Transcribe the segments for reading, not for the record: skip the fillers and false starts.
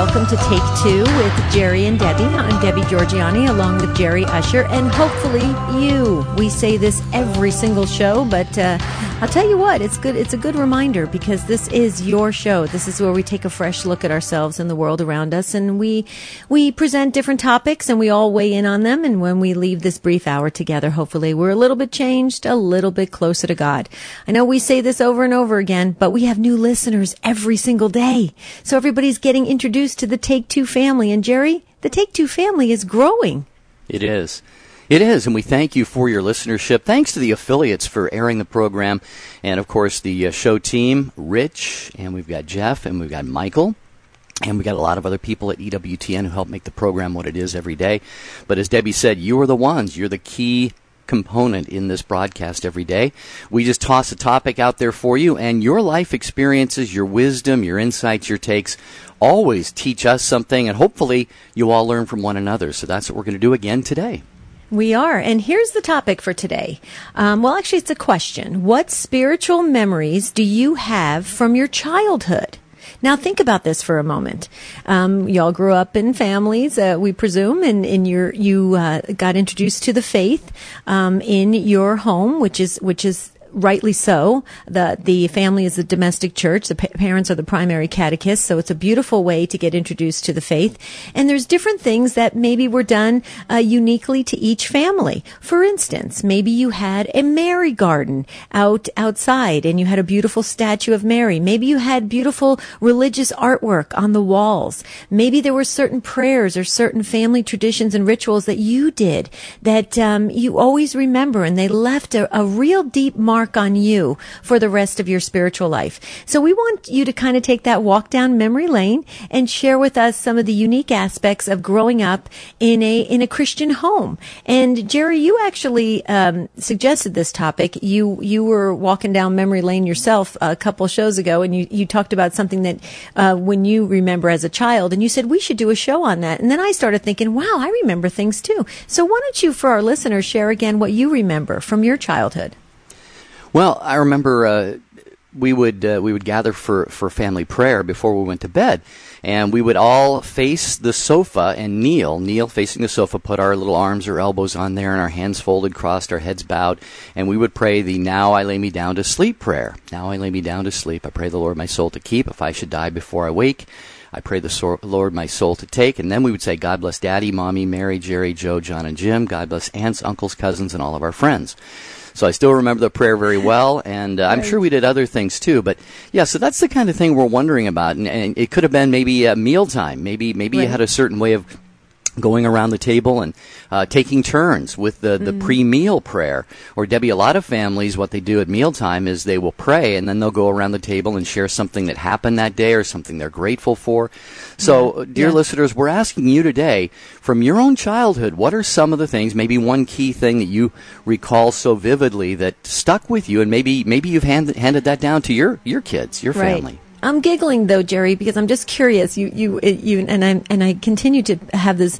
welcome to Take Two with Jerry and Debbie. I'm Debbie Georgiani along with Jerry Usher, and hopefully you. We say this every single show, but I'll tell you what, it's good. It's a good reminder because this is your show. This is where we take a fresh look at ourselves and the world around us, and we present different topics and we all weigh in on them. And when we leave this brief hour together, hopefully we're a little bit changed, a little bit closer to God. I know we say this over and over again, but we have new listeners every single day. So everybody's getting introduced to the Take Two family. And Jerry, the Take Two family is growing. It is. It is, and we thank you for your listenership. Thanks to the affiliates for airing the program, and of course the show team, Rich, and we've got Jeff, and we've got Michael, and we've got a lot of other people at EWTN who help make the program what it is every day. But as Debbie said, you are the ones. You're the key component in this broadcast every day. We just toss a topic out there for you, and your life experiences, your wisdom, your insights, your takes always teach us something, and hopefully you all learn from one another. So that's what we're going to do again today. We are. And here's the topic for today. Well, actually, it's a question. What spiritual memories do you have from your childhood? Now, think about this for a moment. Y'all grew up in families, we presume, and you got introduced to the faith in your home, which is rightly so. The family is the domestic church. The parents are the primary catechists, so it's a beautiful way to get introduced to the faith. And there's different things that maybe were done uniquely to each family. For instance, maybe you had a Mary garden outside, and you had a beautiful statue of Mary. Maybe you had beautiful religious artwork on the walls. Maybe there were certain prayers or certain family traditions and rituals that you did that you always remember, and they left a real deep mark on you for the rest of your spiritual life. So we want you to kind of take that walk down memory lane and share with us some of the unique aspects of growing up in a Christian home. And Jerry, you actually suggested this topic. You were walking down memory lane yourself a couple shows ago, and you talked about something that when you remember as a child, and you said we should do a show on that. And then I started thinking, wow, I remember things too. So why don't you, for our listeners, share again what you remember from your childhood? Well, I remember we would gather for family prayer before we went to bed, and we would all face the sofa and kneel facing the sofa, put our little arms or elbows on there and our hands folded, crossed, our heads bowed, and we would pray the "Now I lay me down to sleep" prayer. Now I lay me down to sleep. I pray the Lord my soul to keep. If I should die before I wake, I pray the Lord my soul to take. And then we would say, God bless Daddy, Mommy, Mary, Jerry, Joe, John, and Jim. God bless aunts, uncles, cousins, and all of our friends. So I still remember the prayer very well, and I'm sure we did other things too. But yeah, so that's the kind of thing we're wondering about. And it could have been maybe a mealtime. Maybe right. You had a certain way of going around the table and taking turns with the pre-meal prayer. Or, Debbie, a lot of families, what they do at mealtime is they will pray, and then they'll go around the table and share something that happened that day or something they're grateful for. So, dear listeners, we're asking you today, from your own childhood, what are some of the things, maybe one key thing that you recall so vividly that stuck with you, and maybe you've handed that down to your kids, your family. Right. I'm giggling though, Jerry, because I'm just curious. You and I continue to have this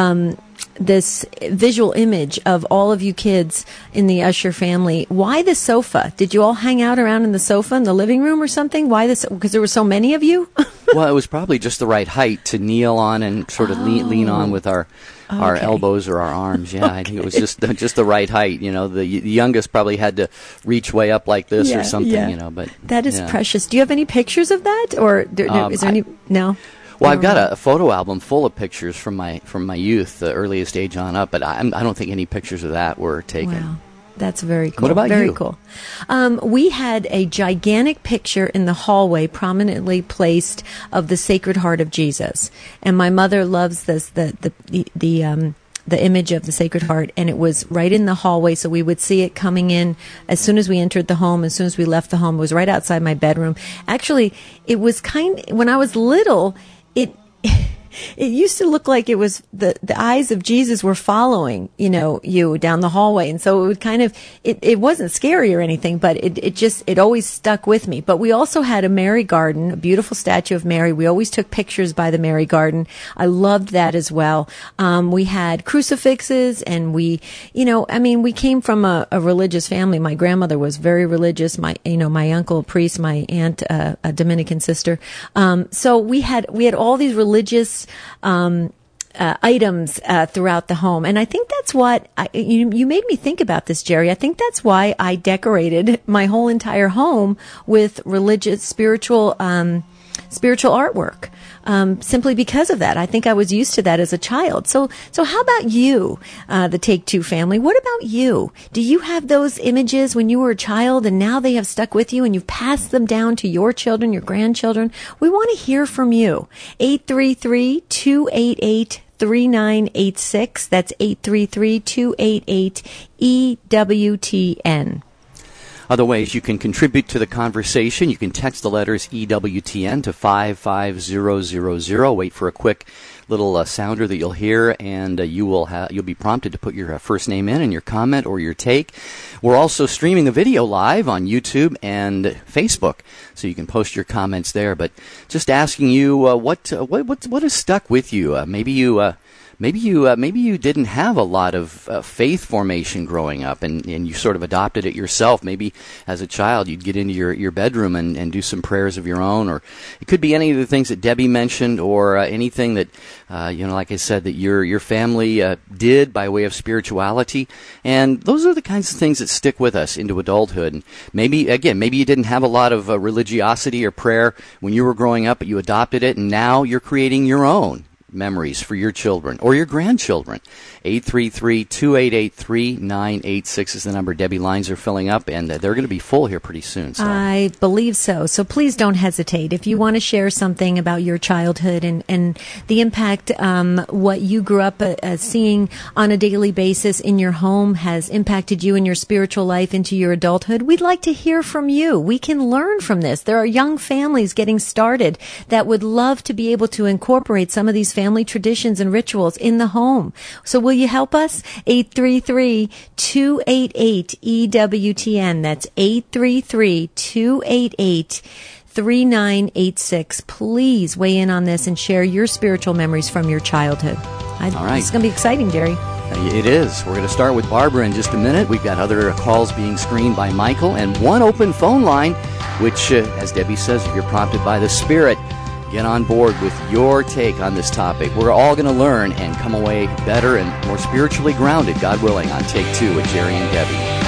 this visual image of all of you kids in the Usher family. Why the sofa? Did you all hang out around in the sofa in the living room or something? Why this? Because there were so many of you. Well, it was probably just the right height to kneel on and sort of lean on with our elbows or our arms. Yeah, I think it was just the right height. You know, the youngest probably had to reach way up like this or something. Yeah. You know, but that is precious. Do you have any pictures of that, or is there any? No. Well, I've got a photo album full of pictures from my youth, the earliest age on up, but I don't think any pictures of that were taken. Wow. That's very cool. What about you? Very cool. We had a gigantic picture in the hallway prominently placed of the Sacred Heart of Jesus. And my mother loves this, the image of the Sacred Heart, and it was right in the hallway, so we would see it coming in as soon as we entered the home, as soon as we left the home. It was right outside my bedroom. Actually, it was when I was little, it used to look like it was the eyes of Jesus were following, you down the hallway. And so it would kind of, it wasn't scary or anything, but it always stuck with me. But we also had a Mary garden, a beautiful statue of Mary. We always took pictures by the Mary garden. I loved that as well. We had crucifixes, and we came from a religious family. My grandmother was very religious. My uncle, a priest, my aunt, a Dominican sister. So we had all these religious items throughout the home, and I think that's what you made me think about this, Jerry. I think that's why I decorated my whole entire home with religious, spiritual artwork. Simply because of that. I think I was used to that as a child. So how about you, the Take Two family? What about you? Do you have those images when you were a child and now they have stuck with you and you've passed them down to your children, your grandchildren? We want to hear from you. 833-288-3986. That's 833-288-EWTN. Other ways you can contribute to the conversation. You can text the letters EWTN to 55000. Wait for a quick little sounder that you'll hear, and you'll be prompted to put your first name in and your comment or your take. We're also streaming the video live on YouTube and Facebook, so you can post your comments there. But just asking you, what has stuck with you? Maybe you didn't have a lot of faith formation growing up, and you sort of adopted it yourself. Maybe as a child you'd get into your bedroom and do some prayers of your own, or it could be any of the things that Debbie mentioned, or anything that like I said, that your family did by way of spirituality. And those are the kinds of things that stick with us into adulthood. And maybe you didn't have a lot of religiosity or prayer when you were growing up, but you adopted it, and now you're creating your own memories for your children or your grandchildren. 833-288-3986 is the number. Debbie, lines are filling up, and they're going to be full here pretty soon. So. I believe so. So please don't hesitate. If you want to share something about your childhood and the impact what you grew up seeing on a daily basis in your home has impacted you in your spiritual life into your adulthood, we'd like to hear from you. We can learn from this. There are young families getting started that would love to be able to incorporate some of these family traditions and rituals in the home. So will you help us? 833-288-EWTN. That's 833-288-3986. Please weigh in on this and share your spiritual memories from your childhood. All right. It's going to be exciting, Jerry. It is. We're going to start with Barbara in just a minute. We've got other calls being screened by Michael, and one open phone line, which, as Debbie says, if you're prompted by the Spirit, get on board with your take on this topic. We're all going to learn and come away better and more spiritually grounded, God willing, on Take Two with Jerry and Debbie.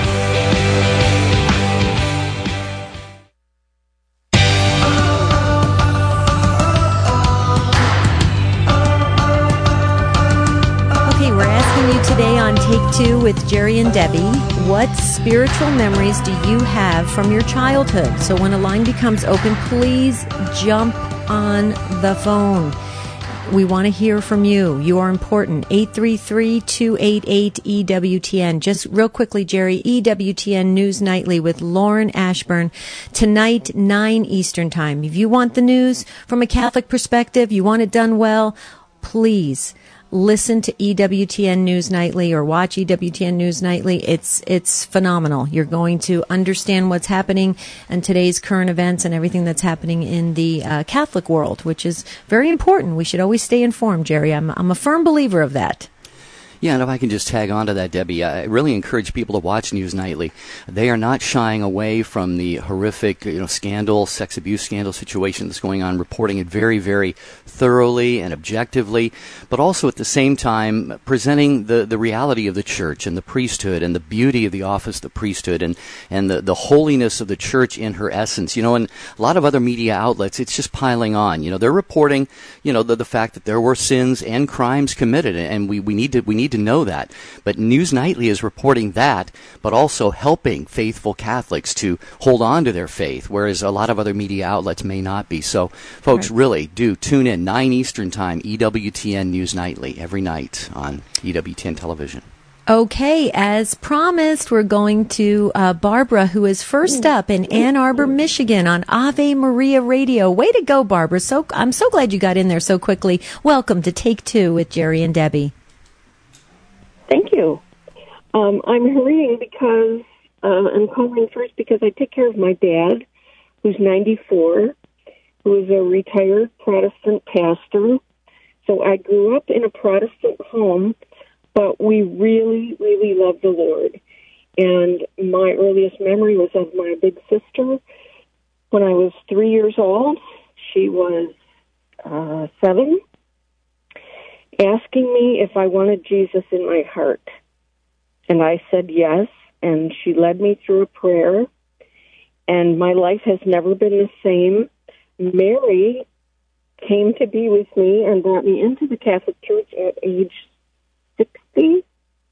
Okay, we're asking you today on Take Two with Jerry and Debbie, what spiritual memories do you have from your childhood? So when a line becomes open, please jump on the phone. We want to hear from you. You are important. 833-288-EWTN. Just real quickly, Jerry, EWTN News Nightly with Lauren Ashburn tonight, 9 Eastern Time. If you want the news from a Catholic perspective, you want it done well, please listen to EWTN News Nightly or watch EWTN News Nightly. It's phenomenal. You're going to understand what's happening and today's current events and everything that's happening in the Catholic world, which is very important. We should always stay informed, Jerry. I'm a firm believer of that. Yeah, and if I can just tag on to that, Debbie, I really encourage people to watch News Nightly. They are not shying away from the horrific, scandal, sex abuse scandal situation that's going on, reporting it very, very thoroughly and objectively, but also at the same time presenting the reality of the church and the priesthood and the beauty of the office of the priesthood and the holiness of the church in her essence. And a lot of other media outlets, it's just piling on. They're reporting, the fact that there were sins and crimes committed, and we need to know that. But News Nightly is reporting that, but also helping faithful Catholics to hold on to their faith, whereas a lot of other media outlets may not be. So, folks, really do tune in, 9 Eastern Time, EWTN News Nightly, every night on EWTN Television. Okay, as promised, we're going to Barbara, who is first up in Ann Arbor, Michigan on Ave Maria Radio. Way to go, Barbara. I'm so glad you got in there so quickly. Welcome to Take Two with Jerry and Debbie. Thank you. I'm hurrying because I'm calling first because I take care of my dad, who's 94, who is a retired Protestant pastor. So I grew up in a Protestant home, but we really, really love the Lord. And my earliest memory was of my big sister. When I was 3 years old, she was 7, asking me if I wanted Jesus in my heart. And I said yes, and she led me through a prayer. And my life has never been the same. Mary came to be with me and brought me into the Catholic Church at age 60.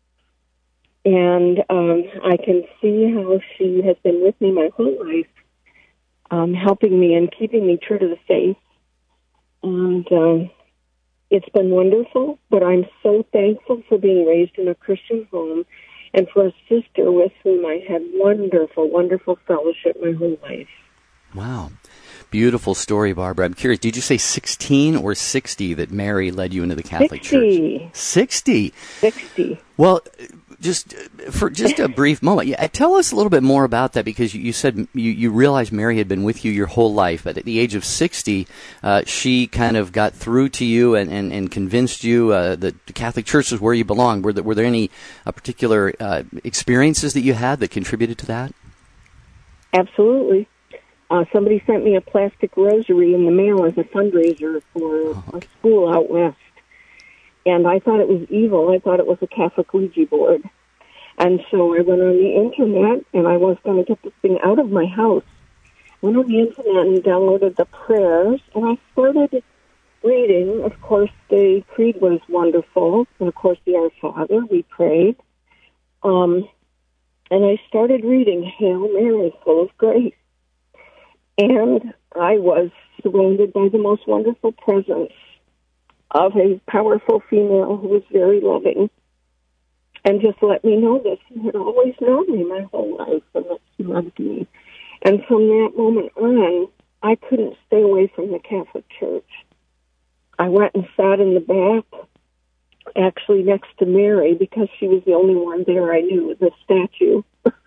And I can see how she has been with me my whole life, helping me and keeping me true to the faith. And it's been wonderful, but I'm so thankful for being raised in a Christian home and for a sister with whom I had wonderful, wonderful fellowship my whole life. Wow. Beautiful story, Barbara. I'm curious, did you say 16 or 60 that Mary led you into the Catholic 60. Church? 60. 60. Well, just a brief moment, tell us a little bit more about that, because you said you realized Mary had been with you your whole life, but at the age of 60, she kind of got through to you and convinced you that the Catholic Church is where you belong. Were there any particular experiences that you had that contributed to that? Absolutely. Somebody sent me a plastic rosary in the mail as a fundraiser for a school out west. And I thought it was evil. I thought it was a Catholic Ouija board. And so I went on the internet, and I was going to get this thing out of my house. Went on the internet and downloaded the prayers, and I started reading. Of course, the creed was wonderful, and of course, the Our Father, we prayed. And I started reading, Hail Mary, full of grace. And I was surrounded by the most wonderful presence of a powerful female who was very loving and just let me know that she had always known me my whole life and that she loved me. And from that moment on, I couldn't stay away from the Catholic Church. I went and sat in the back, actually next to Mary, because she was the only one there I knew with a statue.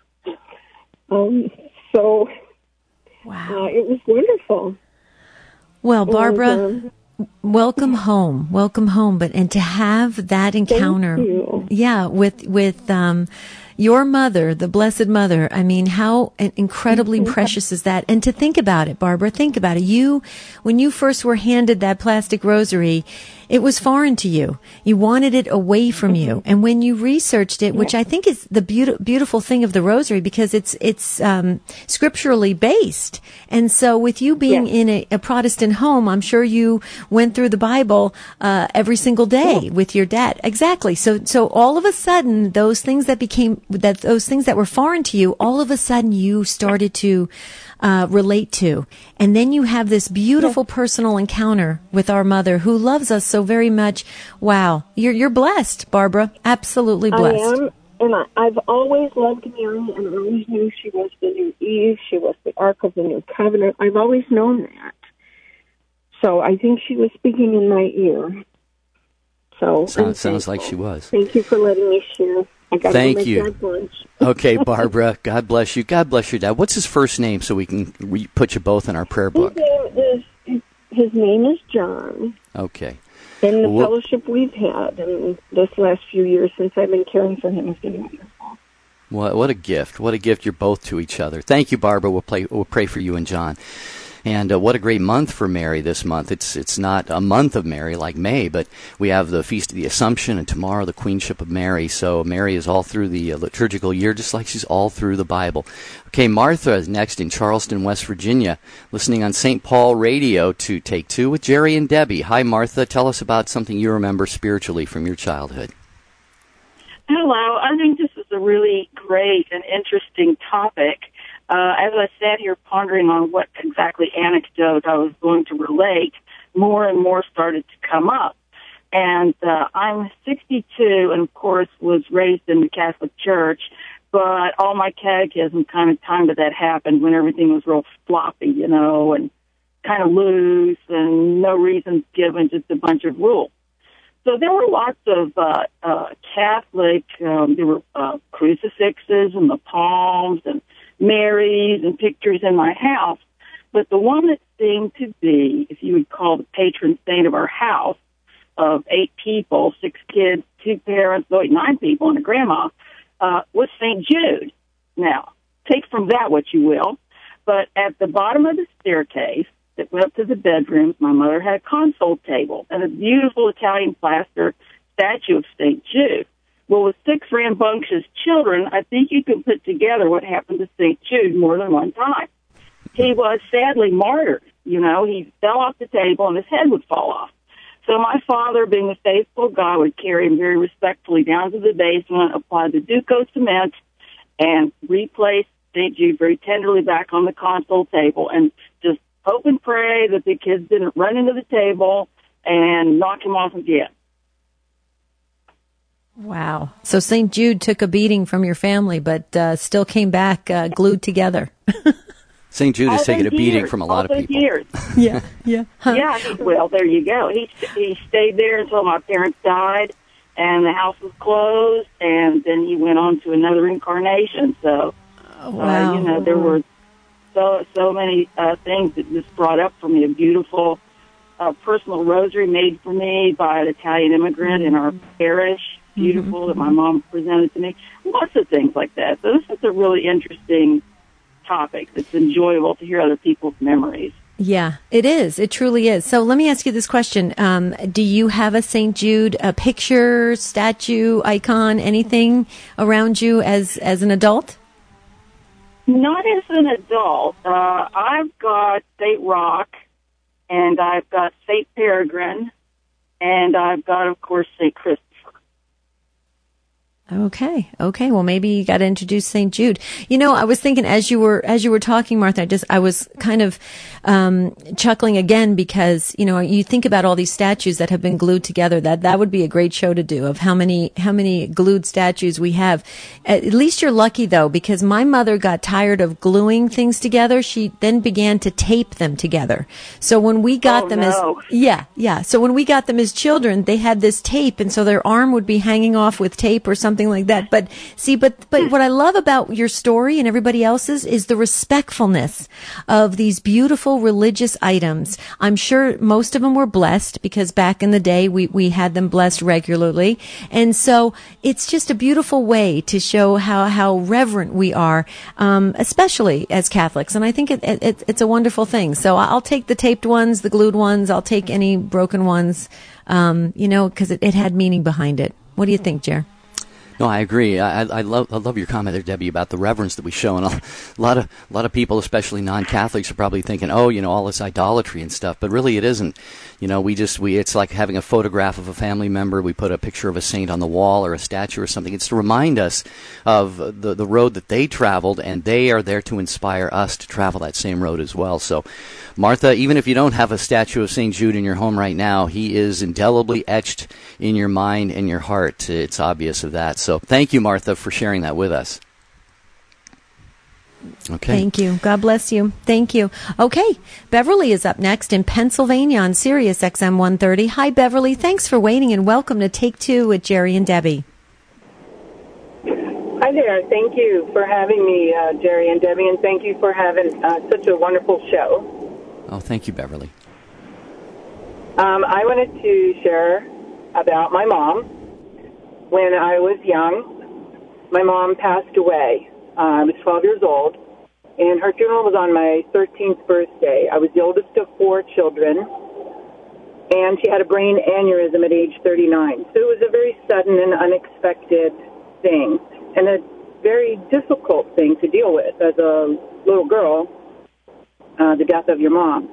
Wow. It was wonderful. Well, Barbara, welcome home. Welcome home. And to have that encounter, with your mother, the Blessed Mother, I mean, how incredibly precious is that? And to think about it, Barbara, think about it. When you first were handed that plastic rosary, it was foreign to you. You wanted it away from you. And when you researched it, which I think is the beautiful thing of the rosary, because it's scripturally based. And so with you being in a Protestant home, I'm sure you went through the Bible every single day with your dad. Exactly. So all of a sudden, those things that were foreign to you, all of a sudden you started to relate to. And then you have this beautiful personal encounter with our mother who loves us so very much. Wow. You're blessed, Barbara. Absolutely blessed. I am, and I've always loved Mary, and I always knew she was the new Eve. She was the Ark of the New Covenant. I've always known that. So I think she was speaking in my ear. So sounds like she was. Thank you for letting me share. Thank you. Okay, Barbara, God bless you. God bless your dad. What's his first name so we can put you both in our prayer book? His name is John. Okay. And the fellowship we've had in this last few years since I've been caring for him has been wonderful. What a gift. What a gift you're both to each other. Thank you, Barbara. We'll pray for you and John. And what a great month for Mary this month. It's not a month of Mary like May, but we have the Feast of the Assumption and tomorrow the Queenship of Mary. So Mary is all through the liturgical year, just like she's all through the Bible. Okay, Martha is next in Charleston, West Virginia, listening on St. Paul Radio to Take Two with Jerry and Debbie. Hi, Martha. Tell us about something you remember spiritually from your childhood. Hello. I think this is a really great and interesting topic. As I sat here pondering on what exactly anecdote I was going to relate, more and more started to come up. And I'm 62 and, of course, was raised in the Catholic Church, but all my catechism kind of time that happened when everything was real floppy, you know, and kind of loose and no reasons given, just a bunch of rules. So there were lots of Catholic, there were crucifixes and the palms and Marys and pictures in my house. But the one that seemed to be, if you would call the patron saint of our house, of 8 people, 6 kids, 2 parents, 9 people, and a grandma, was St. Jude. Now, take from that what you will, but at the bottom of the staircase that went up to the bedrooms, my mother had a console table and a beautiful Italian plaster statue of St. Jude. Well, with 6 rambunctious children, I think you can put together what happened to St. Jude more than one time. He was sadly martyred. You know, he fell off the table and his head would fall off. So my father, being a faithful guy, would carry him very respectfully down to the basement, apply the Duco cement, and replace St. Jude very tenderly back on the console table, and just hope and pray that the kids didn't run into the table and knock him off again. Wow. So St. Jude took a beating from your family, but still came back glued together. St. Jude has taken a beating from a lot of people. Years. Yeah, yeah. Huh. Yeah, well, there you go. He stayed there until my parents died, and the house was closed, and then he went on to another incarnation. So, wow. You know, there were so many things that this brought up for me. A beautiful personal rosary made for me by an Italian immigrant in our parish, beautiful, that my mom presented to me. Lots of things like that. So this is a really interesting topic that's enjoyable to hear other people's memories. Yeah, it is. It truly is. So let me ask you this question. Do you have a St. Jude, a picture, statue, icon, anything around you as an adult? Not as an adult. I've got St. Roch, and I've got St. Peregrine, and I've got, of course, St. Christopher. Okay. Well, maybe you got to introduce St. Jude. You know, I was thinking as you were talking, Martha, I was kind of chuckling again because, you know, you think about all these statues that have been glued together. That would be a great show to do, of how many glued statues we have. At least you're lucky though, because my mother got tired of gluing things together. She then began to tape them together. So when we got So when we got them as children, they had this tape, and so their arm would be hanging off with tape or something like that. But what I love about your story and everybody else's is the respectfulness of these beautiful religious items. I'm sure most of them were blessed, because back in the day we had them blessed regularly. And so it's just a beautiful way to show how reverent we are, especially as Catholics. And I think it's a wonderful thing. So I'll take the taped ones, the glued ones. I'll take any broken ones, you know, because it had meaning behind it. What do you think, Jer? No, I agree. I love your comment there, Debbie, about the reverence that we show, and a lot of people, especially non-Catholics, are probably thinking, oh, you know, all this idolatry and stuff, but really it isn't. You know, it's like having a photograph of a family member. We put a picture of a saint on the wall or a statue or something. It's to remind us of the road that they traveled, and they are there to inspire us to travel that same road as well. So, Martha, even if you don't have a statue of St. Jude in your home right now, he is indelibly etched in your mind and your heart. It's obvious of that. So thank you, Martha, for sharing that with us. Okay. Thank you. God bless you. Thank you. Okay. Beverly is up next in Pennsylvania on Sirius XM 130. Hi, Beverly. Thanks for waiting, and welcome to Take Two with Jerry and Debbie. Hi there. Thank you for having me, Jerry and Debbie, and thank you for having such a wonderful show. Oh, thank you, Beverly. I wanted to share about my mom. When I was young, my mom passed away. I was 12 years old, and her funeral was on my 13th birthday. I was the oldest of 4 children, and she had a brain aneurysm at age 39. So it was a very sudden and unexpected thing, and a very difficult thing to deal with as a little girl, the death of your mom.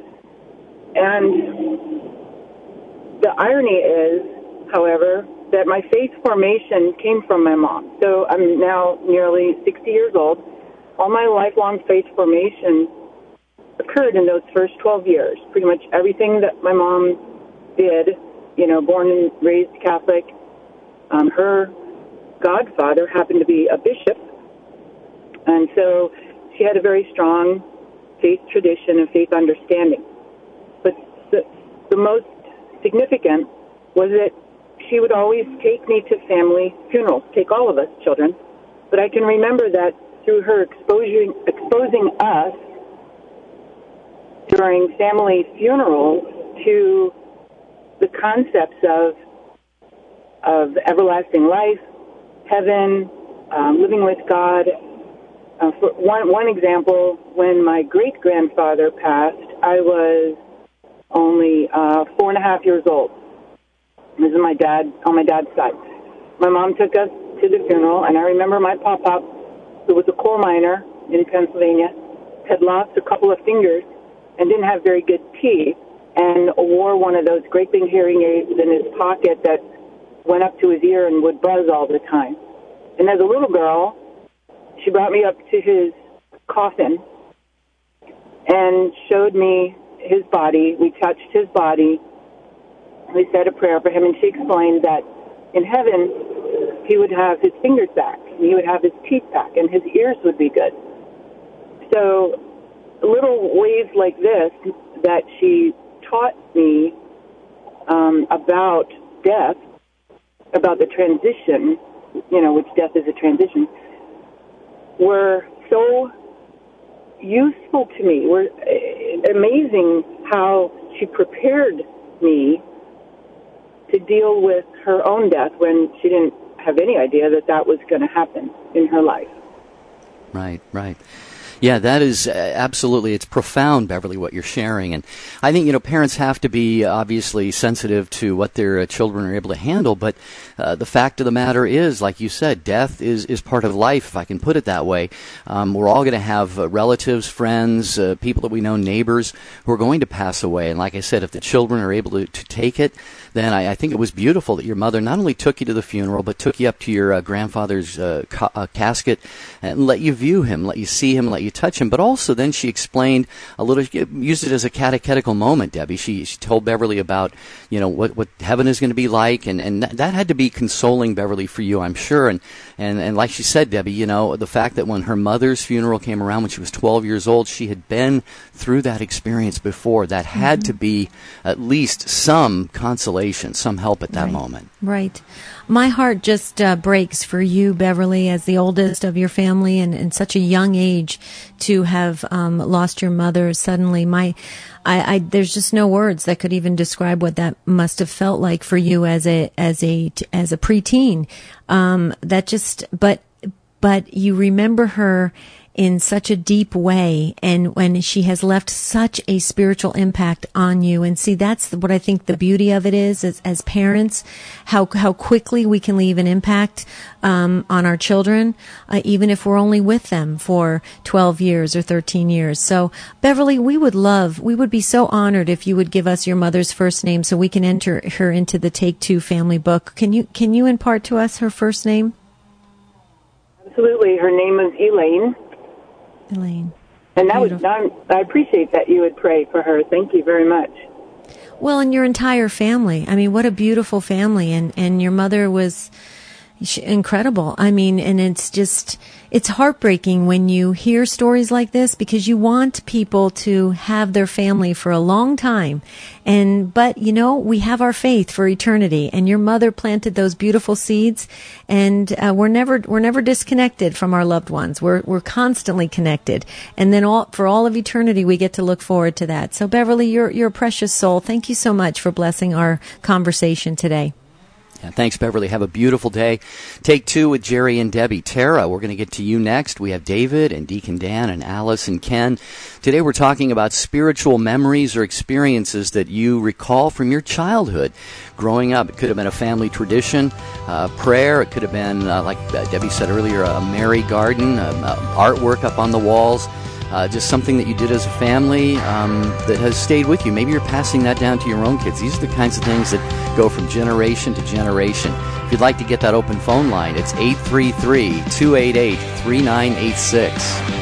And the irony is, however, that my faith formation came from my mom. So I'm now nearly 60 years old. All my lifelong faith formation occurred in those first 12 years. Pretty much everything that my mom did born and raised Catholic. Her godfather happened to be a bishop, and so she had a very strong faith tradition and faith understanding. But the most significant was that she would always take me to family funerals, take all of us children. But I can remember that through her exposing us during family funerals to the concepts of everlasting life, heaven, living with God. For one example, when my great-grandfather passed, I was only 4.5 years old. This is on my dad's side. My mom took us to the funeral, and I remember my pop-pop, who was a coal miner in Pennsylvania, had lost a couple of fingers and didn't have very good teeth, and wore one of those great big hearing aids in his pocket that went up to his ear and would buzz all the time. And as a little girl, she brought me up to his coffin and showed me his body. We touched his body. We said a prayer for him, and she explained that in heaven he would have his fingers back, and he would have his teeth back, and his ears would be good. So little ways like this that she taught me about death, about the transition, which death is a transition, were so useful to me. Were amazing how she prepared me to deal with her own death when she didn't have any idea that was going to happen in her life. Right. Yeah, that is absolutely, it's profound, Beverly, what you're sharing. And I think, parents have to be obviously sensitive to what their children are able to handle. But the fact of the matter is, like you said, death is part of life, if I can put it that way. We're all going to have relatives, friends, people that we know, neighbors who are going to pass away. And like I said, if the children are able to take it, then I think it was beautiful that your mother not only took you to the funeral, but took you up to your grandfather's casket and let you view him, let you see him, let you touch him. But also then she explained a little, used it as a catechetical moment, Debbie. She told Beverly about, what heaven is going to be like. And that had to be consoling, Beverly, for you, I'm sure. And like she said, Debbie, the fact that when her mother's funeral came around when she was 12 years old, she had been through that experience before. That had to be at least some consolation, some help at that moment. Right. My heart just breaks for you, Beverly, as the oldest of your family and in such a young age to have lost your mother suddenly. There's just no words that could even describe what that must have felt like for you as a preteen. But you remember her in such a deep way, and when she has left such a spiritual impact on you. And see, that's what I think the beauty of it is, as parents, how quickly we can leave an impact on our children, even if we're only with them for 12 years or 13 years. So, Beverly, we would be so honored if you would give us your mother's first name so we can enter her into the Take Two family book. Can you impart to us her first name? Absolutely. Her name is Elaine. Elaine. And I appreciate that you would pray for her. Thank you very much. Well, and your entire family. I mean, what a beautiful family. And your mother was incredible. I mean, and it's heartbreaking when you hear stories like this because you want people to have their family for a long time. But we have our faith for eternity, and your mother planted those beautiful seeds, and we're never disconnected from our loved ones. We're constantly connected. And then for all of eternity, we get to look forward to that. So Beverly, you're a precious soul. Thank you so much for blessing our conversation today. Yeah, thanks, Beverly. Have a beautiful day. Take Two with Jerry and Debbie. Tara, we're going to get to you next. We have David and Deacon Dan and Alice and Ken. Today we're talking about spiritual memories or experiences that you recall from your childhood. Growing up, it could have been a family tradition, prayer. It could have been, like Debbie said earlier, a Mary garden, artwork up on the walls. Just something that you did as a family that has stayed with you. Maybe you're passing that down to your own kids. These are the kinds of things that go from generation to generation. If you'd like to get that open phone line, it's 833-288-3986.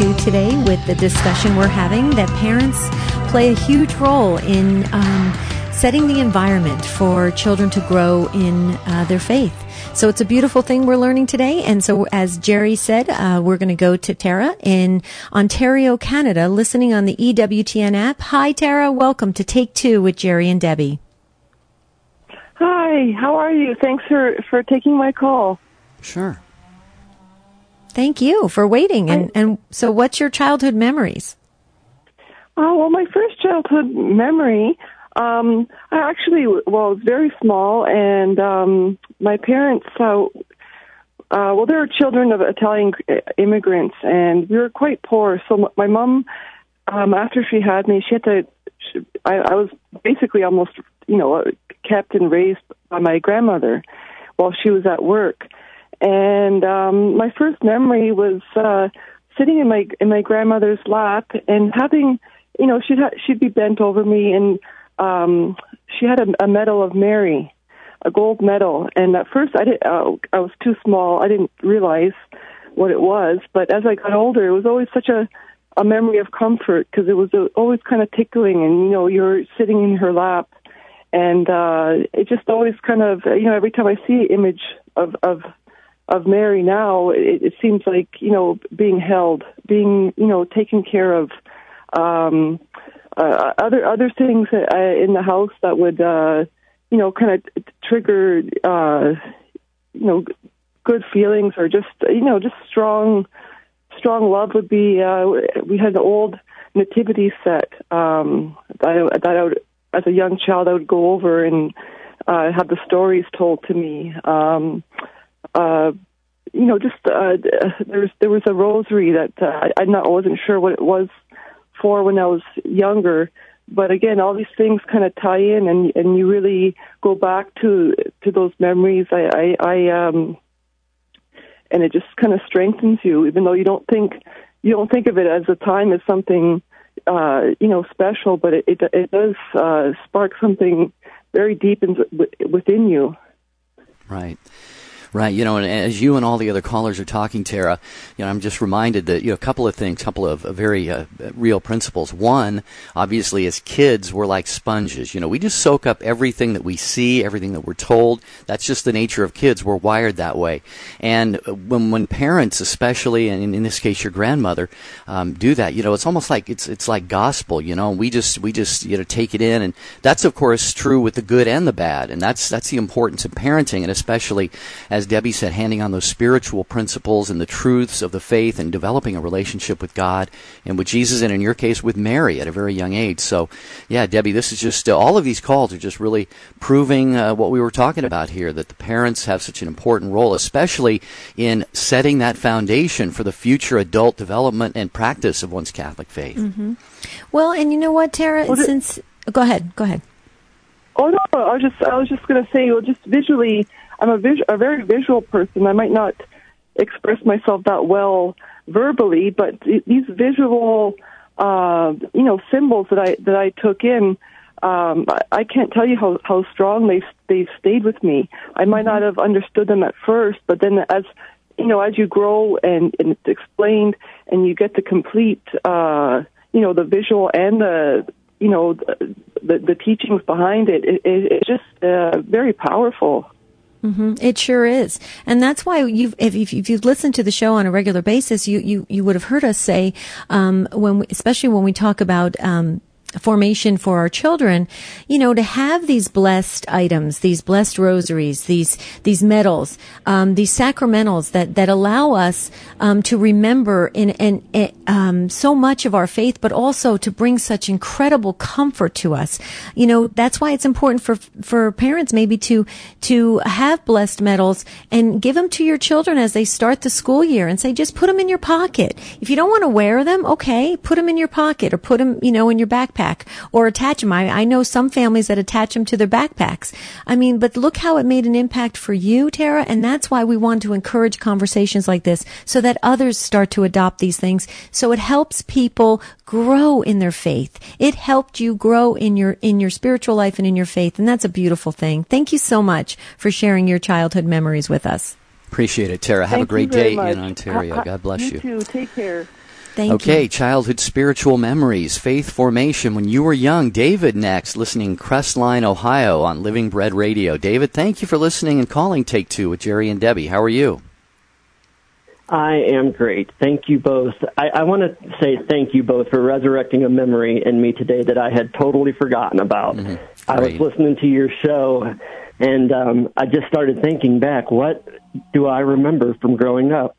to today with the discussion we're having that parents play a huge role in setting the environment for children to grow in their faith. So it's a beautiful thing we're learning today. And so as Jerry said, we're going to go to Tara in Ontario, Canada, listening on the EWTN app. Hi, Tara. Welcome to Take Two with Jerry and Debbie. Hi, how are you? Thanks for taking my call. Sure. Thank you for waiting. And so what's your childhood memories? Well, my first childhood memory, I actually, was very small, and my parents, they were children of Italian immigrants, and we were quite poor. So my mom, after she had me, I was basically almost, kept and raised by my grandmother while she was at work. And my first memory was sitting in my grandmother's lap and having, she'd be bent over me, and she had a medal of Mary, a gold medal. And at first I was too small. I didn't realize what it was. But as I got older, it was always such a memory of comfort, because it was always kind of tickling, and, you're sitting in her lap. And it just always kind of, every time I see an image of Mary now, it seems like, being held, being, taken care of. Other things in the house that would, kind of trigger, good feelings, or just strong love would be, we had an old nativity set that I would, as a young child, I would go over and have the stories told to me. There was a rosary that I wasn't sure what it was for when I was younger. But again, all these things kind of tie in, and you really go back to those memories. And it just kind of strengthens you, even though you don't think of it as a time as something special, but it does spark something very deep within you. Right. Right, and as you and all the other callers are talking, Tara, I'm just reminded that, a couple of things, couple of very real principles. One, obviously, as kids, we're like sponges. We just soak up everything that we see, everything that we're told. That's just the nature of kids. We're wired that way. And when parents, especially, and in this case, your grandmother, do that, it's almost like it's like gospel. We just take it in, and that's of course true with the good and the bad. And that's the importance of parenting, and especially as Debbie said, handing on those spiritual principles and the truths of the faith and developing a relationship with God and with Jesus, and in your case with Mary at a very young age. So, yeah, Debbie, this is just, all of these calls are just really proving what we were talking about here, that the parents have such an important role, especially in setting that foundation for the future adult development and practice of one's Catholic faith. Mm-hmm. Well, and you know what, Tara, go ahead. Oh, no, I was just going to say, just visually, I'm a very visual person. I might not express myself that well verbally, but these visual, symbols that I took in, I can't tell you how strong they've stayed with me. I might not have understood them at first, but then as you grow and it's explained, and you get the complete, the visual and the teachings behind it, it's just very powerful. Mm-hmm. It sure is. And that's why if you've listened to the show on a regular basis, you would have heard us say, especially when we talk about, formation for our children, to have these blessed items, these blessed rosaries, these medals, these sacramentals that allow us to remember in so much of our faith, but also to bring such incredible comfort to us. That's why it's important for parents maybe to have blessed medals and give them to your children as they start the school year, and say, just put them in your pocket. If you don't want to wear them, okay, put them in your pocket, or put them, in your backpack, or attach them. I know some families that attach them to their backpacks. But look how it made an impact for you, Tara, and that's why we want to encourage conversations like this, so that others start to adopt these things. So it helps people grow in their faith. It helped you grow in your spiritual life and in your faith, and that's a beautiful thing. Thank you so much for sharing your childhood memories with us. Appreciate it, Tara. Have a great day in Ontario. God bless you. You too. Take care. Thank you. Okay, childhood spiritual memories, faith formation when you were young. David next, listening Crestline, Ohio on Living Bread Radio. David, thank you for listening and calling Take Two with Jerry and Debbie. How are you? I am great. Thank you both. I want to say thank you both for resurrecting a memory in me today that I had totally forgotten about. Mm-hmm. I was listening to your show, and I just started thinking back, what do I remember from growing up?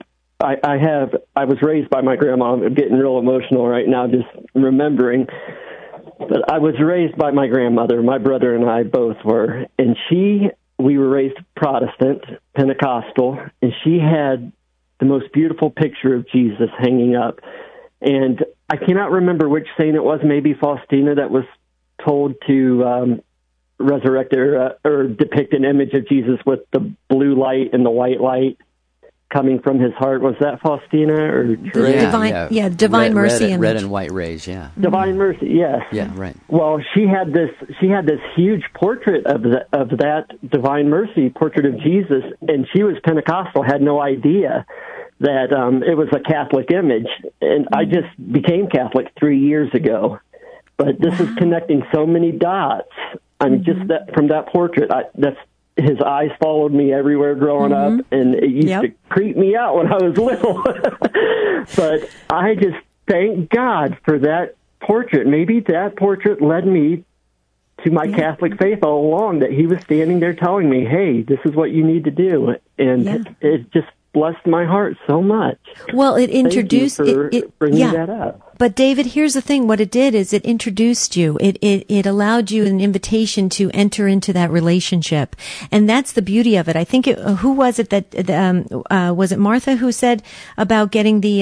I was raised by my grandma. I'm getting real emotional right now just remembering. But I was raised by my grandmother. My brother and I both were. And we were raised Protestant, Pentecostal, and she had the most beautiful picture of Jesus hanging up. And I cannot remember which saint it was, maybe Faustina, that was told to resurrect or depict an image of Jesus with the blue light and the white light coming from his heart. Was that Faustina or Divine Mercy image. Red and white rays, yeah. Divine Mercy, yes. Yeah, right. Well, she had this huge portrait of that Divine Mercy, portrait of Jesus, and she was Pentecostal, had no idea that it was a Catholic image. And I just became Catholic 3 years ago. But this is connecting so many dots. I mean, just that from that portrait, his eyes followed me everywhere growing up, and it used to creep me out when I was little. But I just thank God for that portrait. Maybe that portrait led me to my Catholic faith all along, that he was standing there telling me, hey, this is what you need to do. And it just blessed my heart so much. Well, it introduced... Thank you for bringing that up. But David, here's the thing. What it did is it introduced you. It allowed you an invitation to enter into that relationship. And that's the beauty of it. I think who was it that, was it Martha who said about getting the,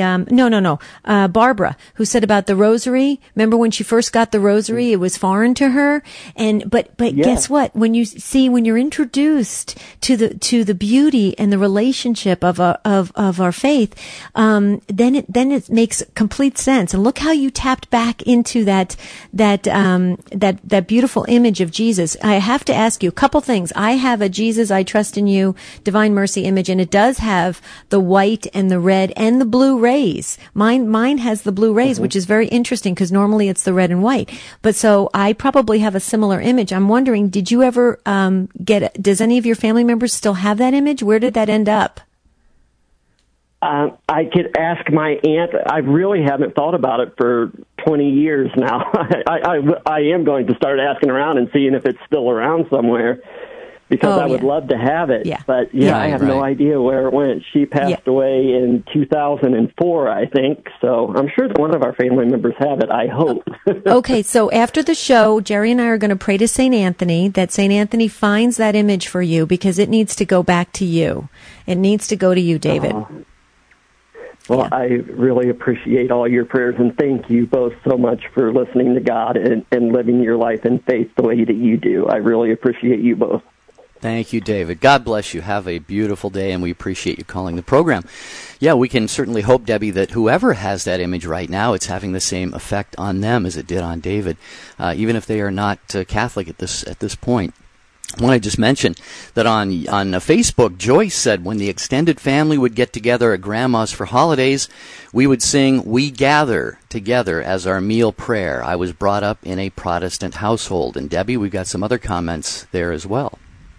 Barbara, who said about the rosary. Remember when she first got the rosary, it was foreign to her. But guess what? When you're introduced to the beauty and the relationship of our faith, then it makes complete sense. And look how you tapped back into that beautiful image of Jesus. I have to ask you a couple things. I have a Jesus, I Trust in You, Divine Mercy image, and it does have the white and the red and the blue rays. Mine has the blue rays, which is very interesting because normally it's the red and white. But so I probably have a similar image. I'm wondering, did you ever does any of your family members still have that image? Where did that end up? I could ask my aunt. I really haven't thought about it for 20 years now. I am going to start asking around and seeing if it's still around somewhere, because I would love to have it. Yeah. But I have no idea where it went. She passed away in 2004, I think. So I'm sure that one of our family members have it, I hope. Okay, so after the show, Jerry and I are going to pray to St. Anthony, that St. Anthony finds that image for you, because it needs to go back to you. It needs to go to you, David. Well, I really appreciate all your prayers, and thank you both so much for listening to God and living your life in faith the way that you do. I really appreciate you both. Thank you, David. God bless you. Have a beautiful day, and we appreciate you calling the program. Yeah, we can certainly hope, Debbie, that whoever has that image right now, it's having the same effect on them as it did on David, even if they are not Catholic at this point. I want to just mention that on Facebook, Joyce said when the extended family would get together at Grandma's for holidays, we would sing "We Gather Together" as our meal prayer. I was brought up in a Protestant household. And Debbie, we've got some other comments there as well.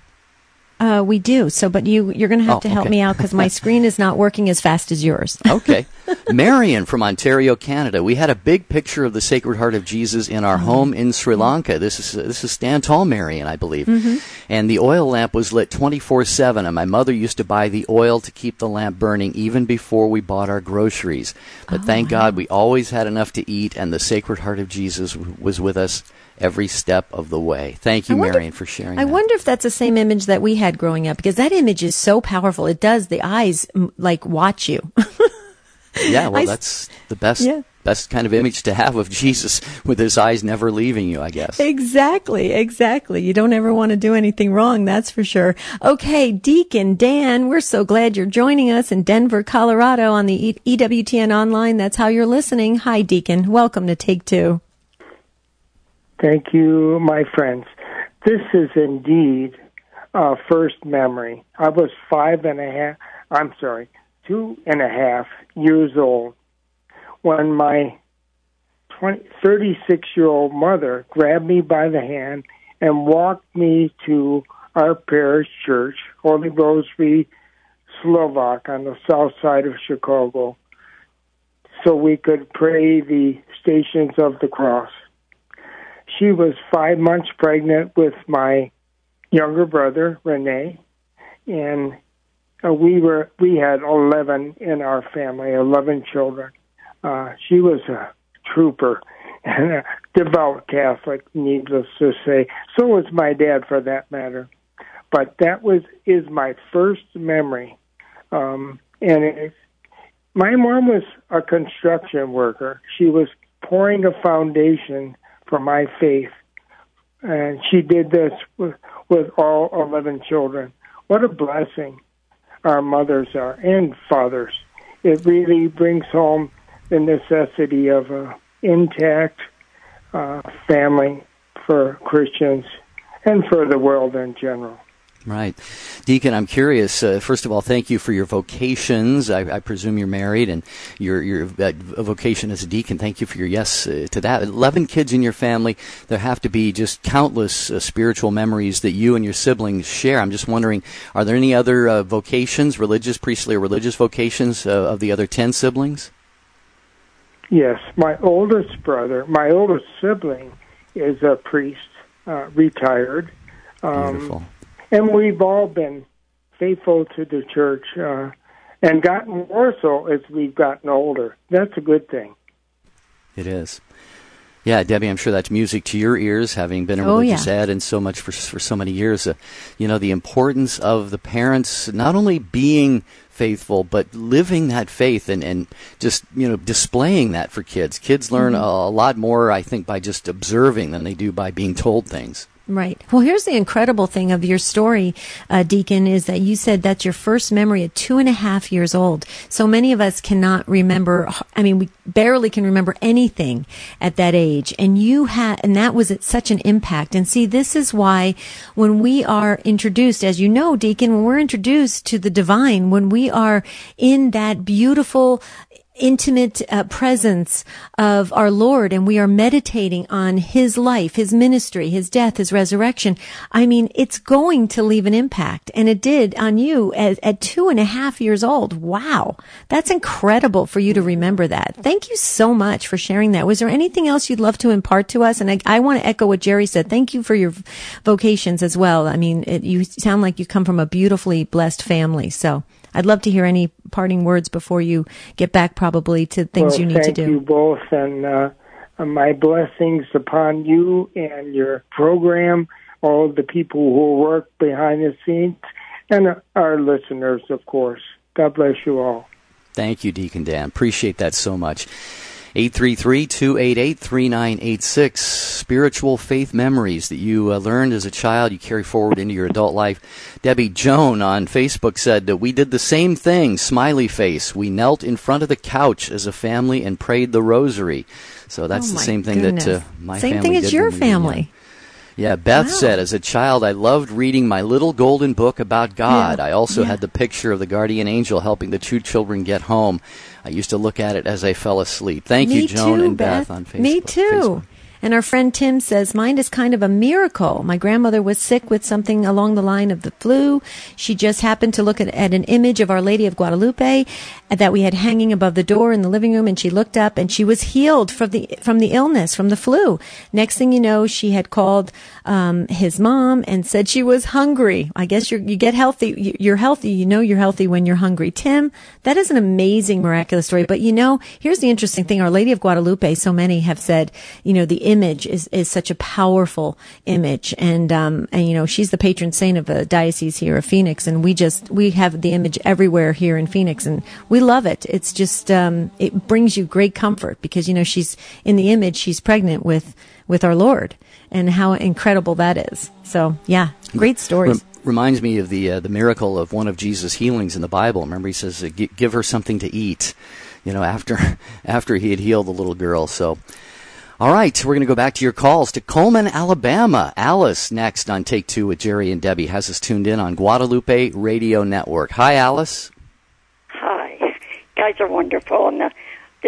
We do. So, but you're going to have to help me out because my screen is not working as fast as yours. Okay. Marion from Ontario, Canada. We had a big picture of the Sacred Heart of Jesus in our home in Sri Lanka. This is Stand Tall Marion, I believe. Mm-hmm. And the oil lamp was lit 24/7, and my mother used to buy the oil to keep the lamp burning even before we bought our groceries. But thank God we always had enough to eat, and the Sacred Heart of Jesus was with us every step of the way. Thank you, Marion, for sharing that. I wonder if that's the same image that we had growing up, because that image is so powerful. It does. The eyes, watch you. Yeah, well, that's the best kind of image to have of Jesus, with his eyes never leaving you, I guess. Exactly. You don't ever want to do anything wrong, that's for sure. Okay, Deacon Dan, we're so glad you're joining us in Denver, Colorado on the EWTN Online. That's how you're listening. Hi, Deacon. Welcome to Take Two. Thank you, my friends. This is indeed a first memory. I was 2.5 years old when my 36-year-old mother grabbed me by the hand and walked me to our parish church, Holy Rosary Slovak, on the south side of Chicago, so we could pray the Stations of the Cross. She was 5 months pregnant with my younger brother, Rene, and we had 11 in our family, 11 children. She was a trooper and a devout Catholic, needless to say. So was my dad, for that matter. But that is my first memory. My mom was a construction worker. She was pouring a foundation for my faith, and she did this with all 11 children. What a blessing our mothers are, and fathers. It really brings home the necessity of an intact family for Christians and for the world in general. Right. Deacon, I'm curious, first of all, thank you for your vocations. I presume you're married, and your vocation as a deacon, thank you for your yes to that. 11 kids in your family. There have to be just countless spiritual memories that you and your siblings share. I'm just wondering, are there any other vocations, religious, priestly, or religious vocations of the other 10 siblings? Yes. My oldest sibling is a priest, retired. Beautiful. And we've all been faithful to the church and gotten more so as we've gotten older. That's a good thing. It is. Yeah, Debbie, I'm sure that's music to your ears, having been a religious ed and so much for so many years. The importance of the parents not only being faithful, but living that faith and just, displaying that for kids. Kids learn a lot more, I think, by just observing than they do by being told things. Right. Well, here's the incredible thing of your story, Deacon, is that you said that's your first memory at 2.5 years old. So many of us cannot remember. We barely can remember anything at that age. And and that was such an impact. And see, this is why when we are introduced, as you know, Deacon, when we're introduced to the divine, when we are in that beautiful, intimate presence of our Lord, and we are meditating on His life, His ministry, His death, His resurrection, it's going to leave an impact. And it did on you at 2.5 years old. Wow. That's incredible for you to remember that. Thank you so much for sharing that. Was there anything else you'd love to impart to us? And I want to echo what Jerry said. Thank you for your vocations as well. You sound like you come from a beautifully blessed family. So I'd love to hear any parting words before you get back probably to things you need to do. Thank you both, and my blessings upon you and your program, all of the people who work behind the scenes, and our listeners, of course. God bless you all. Thank you, Deacon Dan. Appreciate that so much. 833-288-3986. Spiritual faith memories that you learned as a child, you carry forward into your adult life. Debbie Joan on Facebook said that we did the same thing, smiley face. We knelt in front of the couch as a family and prayed the rosary. So that's the same thing that my family did. Same thing as your family. Yeah, Beth said, as a child, I loved reading my little golden book about God. I also had the picture of the guardian angel helping the 2 children get home. I used to look at it as I fell asleep. Thank you, Joan and Beth on Facebook. Me too. Facebook. And our friend Tim says, mine is kind of a miracle. My grandmother was sick with something along the line of the flu. She just happened to look at an image of Our Lady of Guadalupe that we had hanging above the door in the living room, and she looked up and she was healed from the illness, from the flu. Next thing you know, she had called his mom and said she was hungry. I guess you get healthy. You're healthy. You're healthy when you're hungry. Tim, that is an amazing, miraculous story. But here's the interesting thing. Our Lady of Guadalupe, so many have said, the image is such a powerful image, and she's the patron saint of the diocese here of Phoenix, and we have the image everywhere here in Phoenix, and we love it. It's just it brings you great comfort because she's in the image, she's pregnant with our Lord, and how incredible that is. So yeah, great stories. Reminds me of the miracle of one of Jesus' healings in the Bible. Remember, he says, "Give her something to eat." After he had healed the little girl. So. All right, we're going to go back to your calls to Coleman, Alabama. Alice next on Take 2 with Jerry and Debbie has us tuned in on Guadalupe Radio Network. Hi, Alice. Hi. Guys are wonderful. And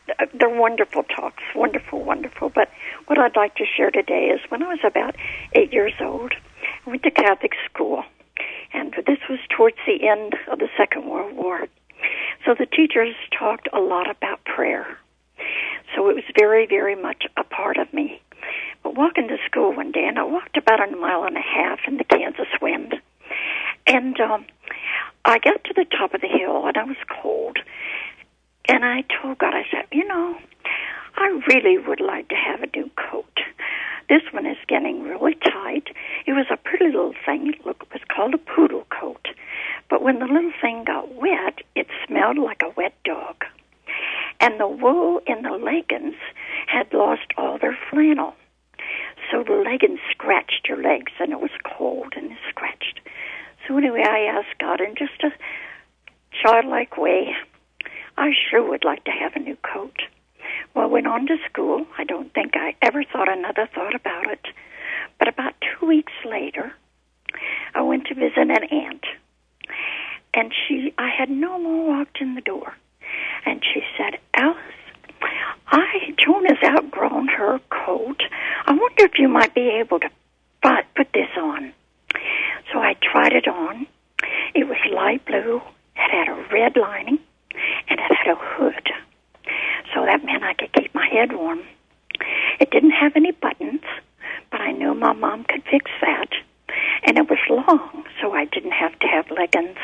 they're wonderful talks, wonderful. But what I'd like to share today is when I was about 8 years old, I went to Catholic school, and this was towards the end of the Second World War. So the teachers talked a lot about prayer. So it was very, very much a part of me. But walking to school one day, and I walked about 1.5 miles in the Kansas wind, and I got to the top of the hill, and I was cold. And I told God, I said, I really would like to have a new coat. This one is getting really tight. It was a pretty little thing. It was called a poodle coat. But when the little thing got wet, it smelled like a wet dog. And the wool in the leggings had lost all their flannel. So the leggings scratched your legs, and it was cold, and it scratched. So anyway, I asked God in just a childlike way, I sure would like to have a new coat. Well, I went on to school. I don't think I ever thought another thought about it. But about 2 weeks later, I went to visit an aunt. And I had no more walked in the door. And she said, Alice, Joan has outgrown her coat. I wonder if you might be able to put this on. So I tried it on. It was light blue. It had a red lining. And it had a hood. So that meant I could keep my head warm. It didn't have any buttons, but I knew my mom could fix that. And it was long, so I didn't have to have leggings.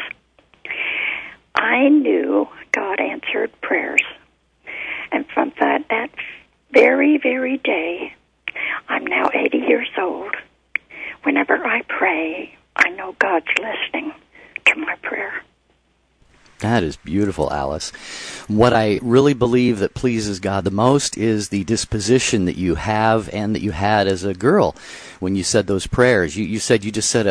I knew God answered prayers. And from that very, very day, I'm now 80 years old. Whenever I pray, I know God's listening to my prayer. That is beautiful, Alice. What I really believe that pleases God the most is the disposition that you have and that you had as a girl when you said those prayers. You said you just said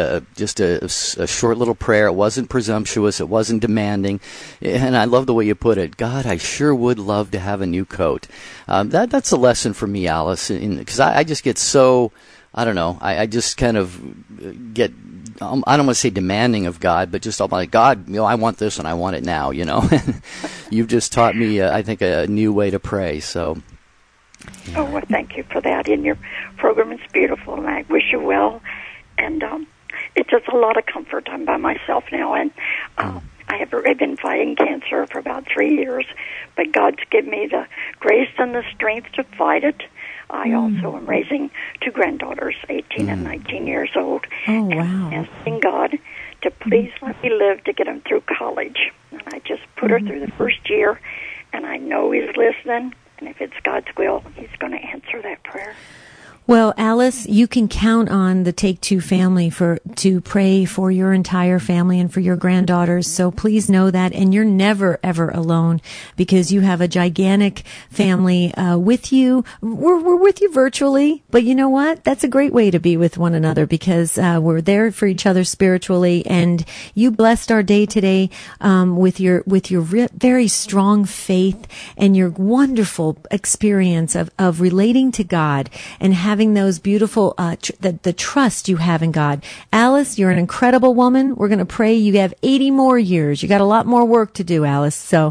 a short little prayer. It wasn't presumptuous. It wasn't demanding. And I love the way you put it. God, I sure would love to have a new coat. That's a lesson for me, Alice, because I just get so, I don't know, I just kind of get, I don't want to say demanding of God, but just like, God, I want this and I want it now, You've just taught me, I think, a new way to pray, so. Oh, well, thank you for that. And your program is beautiful, and I wish you well. And it's just a lot of comfort. I'm by myself now, and I've been fighting cancer for about 3 years, but God's given me the grace and the strength to fight it. I also am raising 2 granddaughters, 18 and 19 years old. Oh, wow. And asking God to please let me live to get them through college. And I just put her through the first year, and I know He's listening, and if it's God's will, He's going to answer that prayer. Well, Alice, you can count on the Take Two family to pray for your entire family and for your granddaughters. So please know that, and you're never ever alone because you have a gigantic family with you. We're with you virtually, but you know what? That's a great way to be with one another because we're there for each other spiritually. And you blessed our day today with your very strong faith and your wonderful experience of relating to God and having those beautiful, the trust you have in God. Alice, you're an incredible woman. We're going to pray you have 80 more years. You got a lot more work to do, Alice. So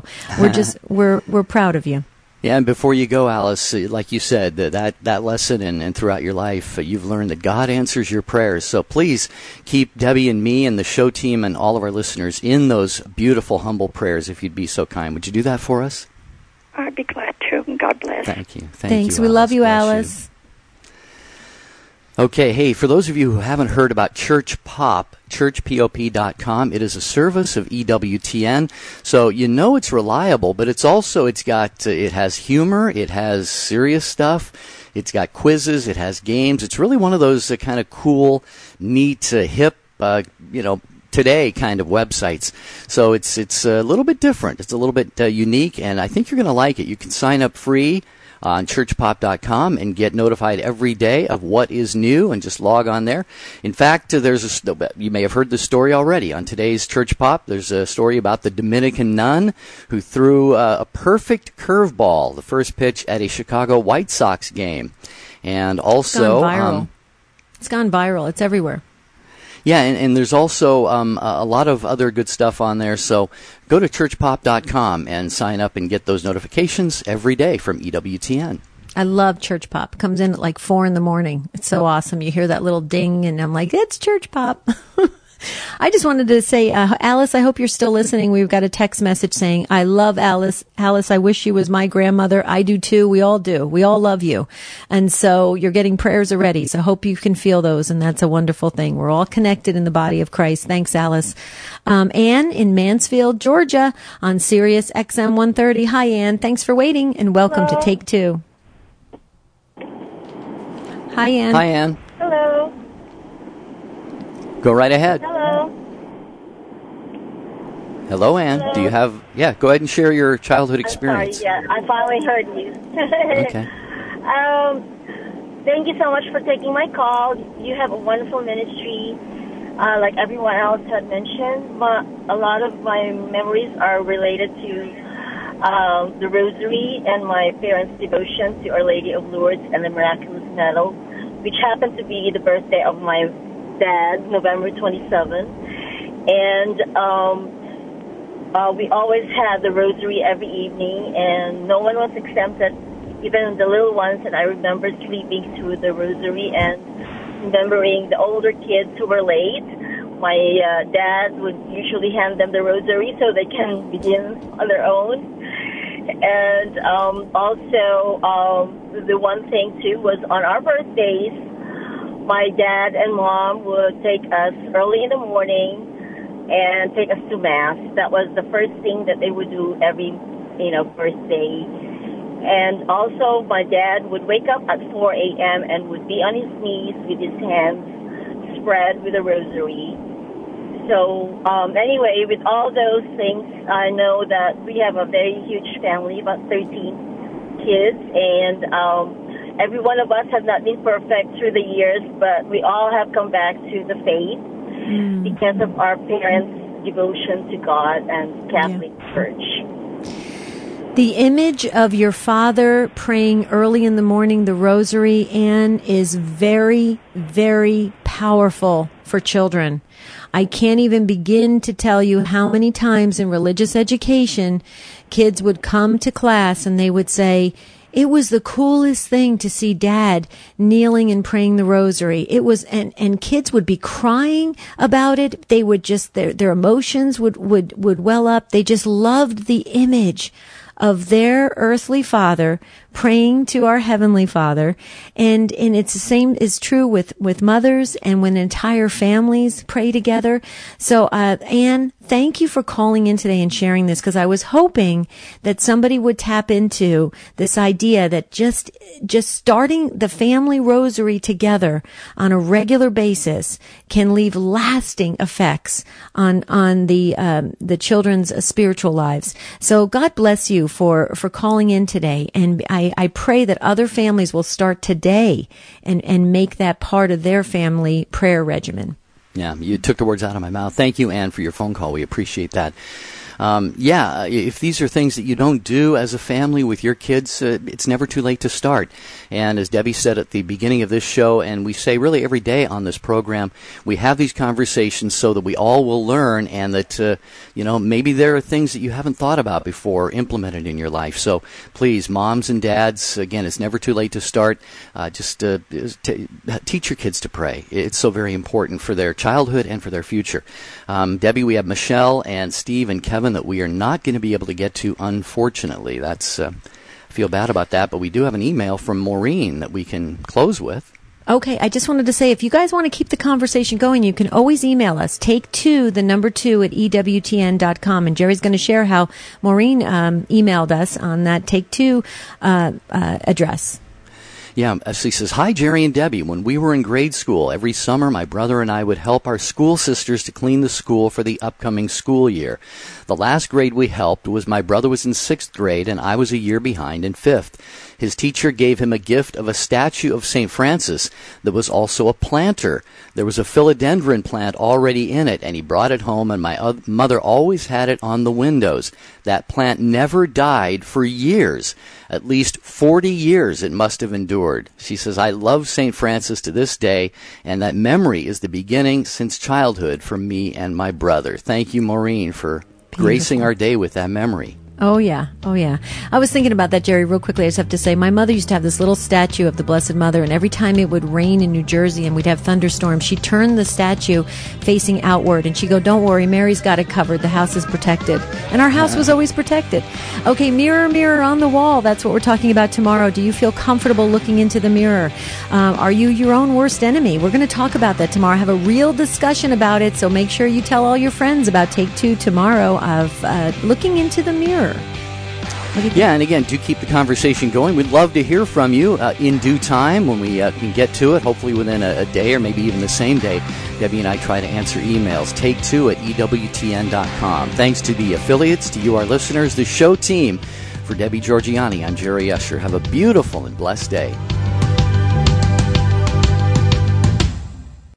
we're proud of you. Yeah, and before you go, Alice, like you said, that lesson and throughout your life, you've learned that God answers your prayers. So please keep Debbie and me and the show team and all of our listeners in those beautiful, humble prayers, if you'd be so kind. Would you do that for us? I'd be glad to, and God bless. Thank you. Thanks. You, we love you, Bless Alice. You. Okay, hey, for those of you who haven't heard about Church Pop, churchpop.com, it is a service of EWTN, so it's reliable, but it has humor, it has serious stuff, it's got quizzes, it has games. It's really one of those kind of cool, neat, hip, today kind of websites. So it's a little bit different. It's a little bit unique, and I think you're going to like it. You can sign up free on churchpop.com and get notified every day of what is new and just log on there. In fact, you may have heard the story already. On today's Church Pop, there's a story about the Dominican nun who threw a perfect curveball, the first pitch at a Chicago White Sox game. And also... It's gone viral. It's everywhere. Yeah, and there's also a lot of other good stuff on there. So go to churchpop.com and sign up and get those notifications every day from EWTN. I love Church Pop. It comes in at like 4 a.m. It's so awesome. You hear that little ding, and I'm like, it's Church Pop. I just wanted to say, Alice, I hope you're still listening. We've got a text message saying, I love Alice. Alice, I wish she was my grandmother. I do too. We all do. We all love you. And so you're getting prayers already. So I hope you can feel those. And that's a wonderful thing. We're all connected in the body of Christ. Thanks, Alice. Ann in Mansfield, Georgia on Sirius XM 130. Hi, Ann. Thanks for waiting and welcome to Take Two. Hi, Ann. Hi, Ann. Hello. Go right ahead. Hello. Hello, Ann. Hello. Do you have... Yeah, go ahead and share your childhood experience. Sorry, yeah, I finally heard you. Okay. Thank you so much for taking my call. You have a wonderful ministry, like everyone else had mentioned. But a lot of my memories are related to the Rosary and my parents' devotion to Our Lady of Lourdes and the Miraculous Medal, which happened to be the birthday of my dad, November 27th. And we always had the Rosary every evening, and no one was exempted, even the little ones. And I remember sleeping through the Rosary and remembering the older kids who were late. My dad would usually hand them the Rosary so they can begin on their own. And also, the one thing, too, was on our birthdays, my dad and mom would take us early in the morning and take us to Mass. That was the first thing that they would do every, birthday. And also, my dad would wake up at 4 a.m. and would be on his knees with his hands spread with a rosary. So, anyway, with all those things, I know that we have a very huge family, about 13 kids, and every one of us has not been perfect through the years, but we all have come back to the faith because of our parents' devotion to God and Catholic Church. The image of your father praying early in the morning the rosary, Anne, is very, very powerful for children. I can't even begin to tell you how many times in religious education kids would come to class and they would say, it was the coolest thing to see Dad kneeling and praying the rosary. It was, and kids would be crying about it. They would just, their emotions would well up. They just loved the image of their earthly father praying to our heavenly Father. And it's the same is true with mothers and when entire families pray together. So, Anne, thank you for calling in today and sharing this, because I was hoping that somebody would tap into this idea that just starting the family rosary together on a regular basis can leave lasting effects on the children's spiritual lives. So God bless you for calling in today. And I pray that other families will start today and make that part of their family prayer regimen. Yeah, you took the words out of my mouth. Thank you, Anne, for your phone call. We appreciate that. If these are things that you don't do as a family with your kids, it's never too late to start. And as Debbie said at the beginning of this show, and we say really every day on this program, we have these conversations so that we all will learn, and that, maybe there are things that you haven't thought about before implemented in your life. So please, moms and dads, again, it's never too late to start. Teach your kids to pray. It's so very important for their childhood and for their future. Debbie, we have Michelle and Steve and Kevin that we are not going to be able to get to, unfortunately. That's I feel bad about that, but we do have an email from Maureen that we can close with. Okay, I just wanted to say, if you guys want to keep the conversation going, you can always email us, take2, the number 2 at EWTN.com. And Jerry's going to share how Maureen emailed us on that Take2 address. Yeah, she says, hi, Jerry and Debbie. When we were in grade school, every summer my brother and I would help our school sisters to clean the school for the upcoming school year. The last grade we helped was my brother was in 6th grade and I was a year behind in 5th. His teacher gave him a gift of a statue of St. Francis that was also a planter. There was a philodendron plant already in it, and he brought it home, and my mother always had it on the windows. That plant never died for years. At least 40 years it must have endured. endured. She says, I love St. Francis to this day, and that memory is the beginning since childhood for me and my brother. Thank you, Maureen, for gracing our day with that memory. Oh, yeah. Oh, yeah. I was thinking about that, Jerry, real quickly. I just have to say, my mother used to have this little statue of the Blessed Mother, and every time it would rain in New Jersey and we'd have thunderstorms, she'd turn the statue facing outward, and she'd go, don't worry, Mary's got it covered. The house is protected. And our house was always protected. Okay, mirror, mirror on the wall. That's what we're talking about tomorrow. Do you feel comfortable looking into the mirror? Are you your own worst enemy? We're going to talk about that tomorrow. Have a real discussion about it, so make sure you tell all your friends about Take Two tomorrow of looking into the mirror. Yeah, and again, do keep the conversation going. We'd love to hear from you in due time when we can get to it, hopefully within a day or maybe even the same day. Debbie and I try to answer emails. Take2@EWTN.com. Thanks to the affiliates, to you, our listeners, the show team. For Debbie Georgianni, I'm Jerry Usher. Have a beautiful and blessed day.